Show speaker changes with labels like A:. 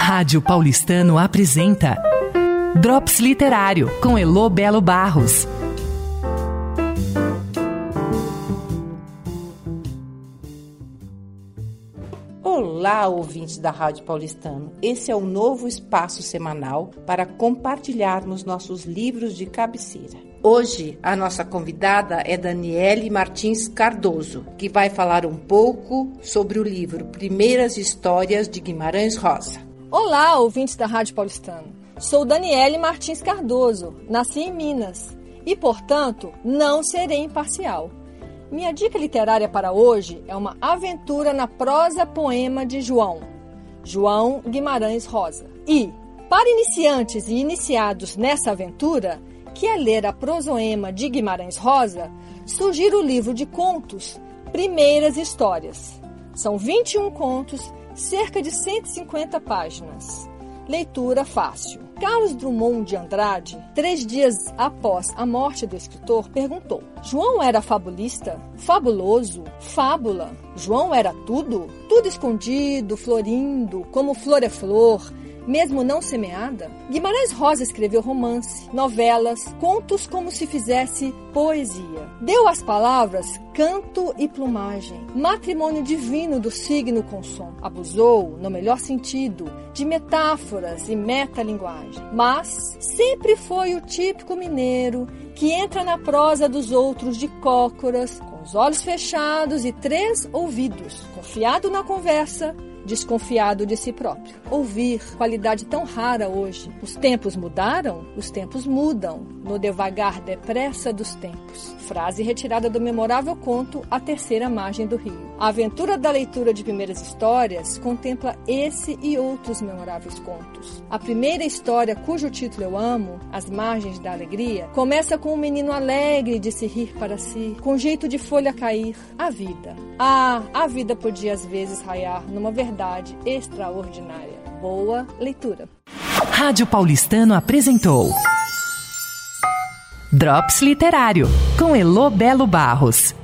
A: Rádio Paulistano apresenta Drops Literário, com Elô Belo Barros.
B: Olá, ouvintes da Rádio Paulistano. Esse é o novo espaço semanal para compartilharmos nossos livros de cabeceira. Hoje, a nossa convidada é Daniele Martins Cardoso, que vai falar um pouco sobre o livro Primeiras Histórias de Guimarães Rosa.
C: Olá, ouvintes da Rádio Paulistano. Sou Daniele Martins Cardoso, nasci em Minas e, portanto, não serei imparcial. Minha dica literária para hoje é uma aventura na prosa-poema de João Guimarães Rosa. E, para iniciantes e iniciados nessa aventura, que é ler a prosoema de Guimarães Rosa, sugiro o livro de contos Primeiras Histórias. São 21 contos, cerca de 150 páginas. Leitura fácil. Carlos Drummond de Andrade, 3 dias após a morte do escritor, perguntou: João era fabulista? Fabuloso? Fábula? João era tudo? Tudo escondido, florindo, como flor é flor, mesmo não semeada? Guimarães Rosa escreveu romance, novelas, contos como se fizesse poesia. Deu às palavras canto e plumagem, matrimônio divino do signo com som. Abusou, no melhor sentido, de metáforas e metalinguagem. Mas sempre foi o típico mineiro que entra na prosa dos outros de cócoras, com os olhos fechados e 3 ouvidos, confiado na conversa, desconfiado de si próprio. Ouvir, qualidade tão rara hoje. Os tempos mudaram? Os tempos mudam, no devagar depressa dos tempos. Frase retirada do memorável conto A Terceira Margem do Rio. A aventura da leitura de Primeiras Histórias contempla esse e outros memoráveis contos. A primeira história, cujo título eu amo, As Margens da Alegria, começa com um menino alegre de se rir para si, com jeito de folha cair. A vida. A vida podia às vezes raiar numa verdade extraordinária. Boa leitura.
A: Rádio Paulistano apresentou Drops Literário, com Elô Belo Barros.